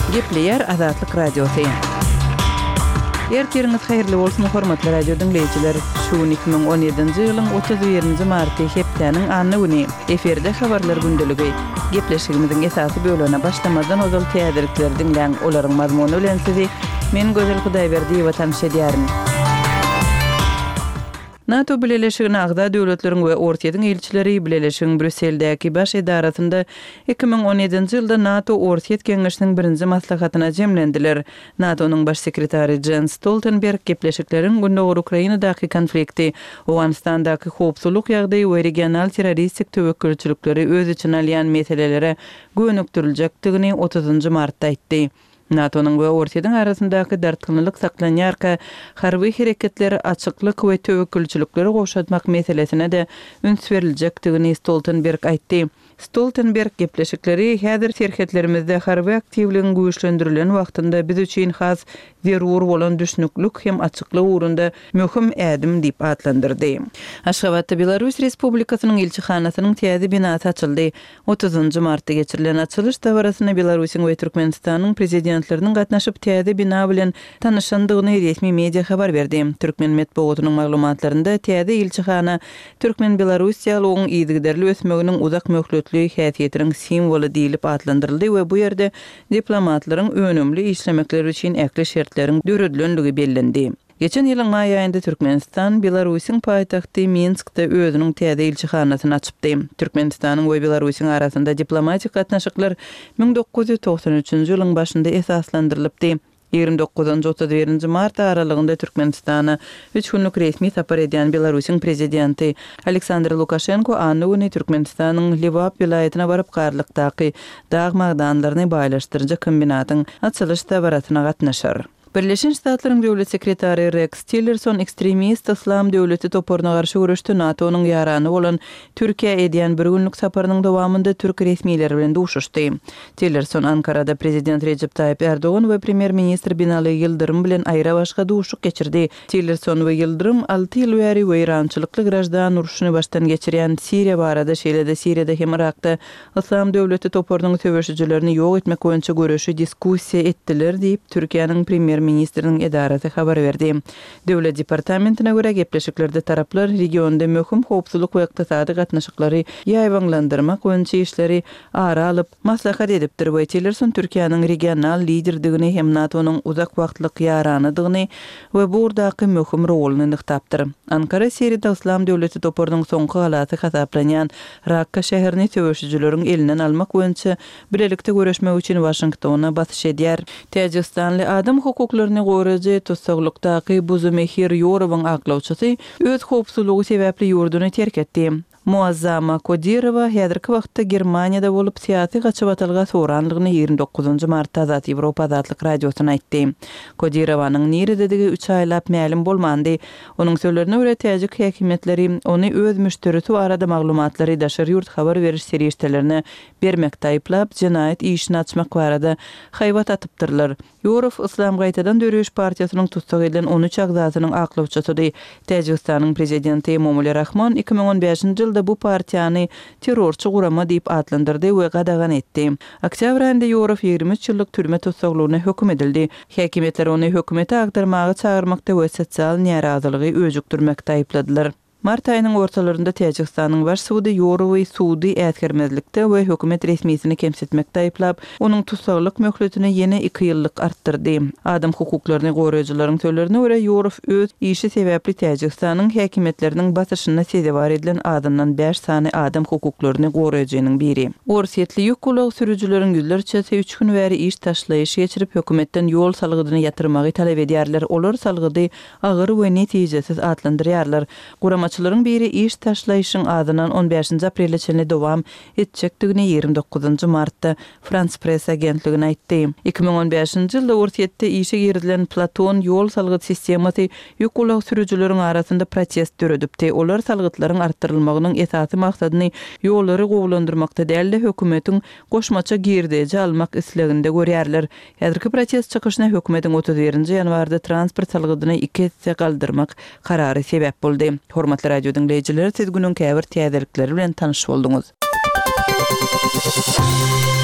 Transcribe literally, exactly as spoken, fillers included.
Gepleyer Azatlyk Radiosu. Ertiriniz hayırlı bolsun hormatly radio dinleyijiler. Şu iki bin on ýedinji ýylyň otuz birinji marty hepdeniň anny güni. Eferde habarlar gündüligi. Gepleşigimiziň esasy bölüne başlamadan ozal täzelikleri dinleň. Olaryň mazmuny bilen sizi men Gözel Hudaýberdiýewa tanış edýärim. NATO Birleşigine agda döwletleriň we Ortaýyň elçileri Birleşigiň Brüsseldäki baş edarasynda iki bin on ýedinji ýylda NATO Ortaýy Keňeşiniň birinji maslahatyna jemlendiler. NATO'nyň baş sekretary Jens Stoltenberg gepleşikleriň gündäki Ukrainadaky konflikti, Awganistandaky howpsuzlyk ýagdaýy we regional terroristik töwekkülçilikleri öz içine alýan meselelere gönükdiriljakdygyny otuzunjy martda aýtdy. NATO'nun we Ortaýyň arasyndaky dartgynlyk saklanýarka harby hereketleri açyklyk we töwekkülçilikleri goşatmak meselesine de üns beriljakdygyny Stoltenberg aýtdy. Stoltenberg gepleşikleri häzir şerhetlerimizde harby aktivligiň güýçlendirilen wagtynda biz üçin has zerur bolan düşnüklük hem açyklyk uğrunda möhüm ädim diýip atlandyrdy. Aşgabatda Belarus Respublikasynyň elçihanasynyň täze binasy açyldy. otuzunjy martda geçirilen açylış dowrasyna Belarusyň we Türkmenistanyň prezidentleriniň gatnaşyp täze bina bilen tanışandygyny resmi media habar berdi. Türkmen medeniýetynyň maglumatlarynda täze elçihana Türkmen Belarusiýalygyň ýygyderli ösmeginiň uzak möhletli häsiýetiniň simwolu diýilip atlandyryldy we bu ýerde diplomatlaryň önümli işlemekleri üçin äkli şertleriň döredilenligi bellendi. Geçen ýylyň maý aýynda Türkmenistan Belarusyň paýtagty Minskde özüniň täze elçihanasyny açypdy. Türkmenistanyň we Belarusyň arasynda diplomatik gatnaşyklar bin dokuz ýüz toksan üçinji ýylyň başynda esaslandyrylypdy. ýygrimi dokuzunjy otuz birinji mart aralygynda Türkmenistana üç günlük resmi sapar edýän Belarusyň prezidenti Aleksandr Lukashenko anny güni Türkmenistanyň Lvov vilayatyna baryp garlykdaky dağ magdanlaryny baýlaşdyrjy kombinatyň açylış dowrasyna gatnaşar. Birleşen Ştatlaryň döwlet sekretary Rex Tillerson ekstremist islam döwleti toporuna garşy görüşdi. NATO'nyň ýarany bolan Türkiýe edýän bir günlük saparynyň dowamında türk resmiýetleri bilen duşuşdy. Tillerson Ankarada prezident Recep Tayyip Erdoğan we premier ministr Binali Yıldırım bilen aýra başga duşuk geçirdi. Tillerson we Yıldırım alty ýyl bäri weýrançylykly grajdan uruşuny başdan geçirýän Siriýa barada şeýlede Siriýada hem Irakda islam döwleti toporunyň töweşijilerini ýok etmek boýunça görüşi diskussiýa etdiler diýip Türkiýanyň premier ministriniň edarasy habar berdi. Döwlet departamentine görä gepleşiklerde taraplar regionda möhüm howpsuzlyk we ykdysady gatnaşyklary ýaýbanlandyrmak boýunça işleri ara alyp maslahat edipdir. We Tillerson Türkiýanyň regional liderdigini hem NATO'nyň uzak wagtlyk ýaranydygyny we burdaky möhüm roluny nyktapdyr. Ankara Siriýada islam döwleti toporunyň soňky halasy hasaplanýan Rakka şäherini töweşijileriň elinden almak boýunça bilelikde görüşmek üçin Washingtona basyş edýär. Täjikistanly adam hukuklaryny goraje tutsaglykdaky Buzumehir Ýorowyň aklawçysy öz howpsuzlygy sebäpli ýurduny terk etdi. Muazzama Kodirowa häzirki wagtda Germaniýada bolup syýasy gaçybatylga soranlygyny ýygrimi dokuzunjy martda Azat Ýewropa Azatlyk radiosyna aýtdy. Kodirowanyň nirededigi üç aýlap ma'lum bolmandy. Onuň sözlerine görä täjik häkimetleri ony öz müşterisi arada maglumatlary daşary ýurt habar beriş seriştelerini bermekde aýplap jinaýat işini açmak barada haýbat atypdyrlar. Ýorow Islam gaýtadan dörüş partiýasynyň tutsak edilen on üç agzatynyň aklawçysy. Täjikistanyň prezidenti Emomali Rahman iki bin on beşinji ýylda bu partiýany terrorçy gurama diýip atlandyrdy we gadagan etdi. Oktyabr aýynda Ýorow ýygrimi üç ýyllyk türme tutsaklygyna hökm edildi. Häkimetler ony hökümete agdarmagy çağırmakda we sosial narazylygy öjükdirmekde aýpladylar. Mart aýynyň ortalarynda Täjikistanyň baş sudy Ýorowy sudy ätgermezlikde we hökümet resmiýetini kemsetmekde aýplap, onuň tutsaklyk möhletini ýene iki ýyllyk artdyrdy. Adam hukuklaryny goraýjylaryň sözlerine görä Ýorow öz işi sebäpli Täjikistanyň häkimetleriniň basyşyna sezebar edilen adamdan beş sany adam hukuklaryny goraýjynyň biri. Orsiýetli ýük gulagy sürüjüleriň ýüllerçe üç gün bäri iş taşlaýyş geçirip hökümetten ýol salgydyny ýatyrmagy talap edýärler. Olar salgydy agyr we netijesiz atlandyrýarlar. Guramaçylaryň biri iş taşlaýyşyň adynan on beşinji aprelde çenli dowam etjekdigini ýygrimi dokuzunjy martda Frans Press agentligine aýtdy. iki bin on beşinji ýylda Ortaýytda işe girilen Platon ýol salgyt sistemasy ýük gulagy sürüjüleriň arasynda protest döredipdi. Olar salgytlaryň artdyrylmagynyň esasy maksadyny ýollary gowlandyrmakda däl de hökümetiň goşmaça girdeji almak isleginde görýärler. Häzirki protest çykyşyna hökümetiň otuz birinji ýanwarda transport salgydyny iki hisse galdyrmak karary sebäp boldy. Hormatly radio dinleyijiler, siz günün käbir täzelikleri bilen tanyş bolduňuz.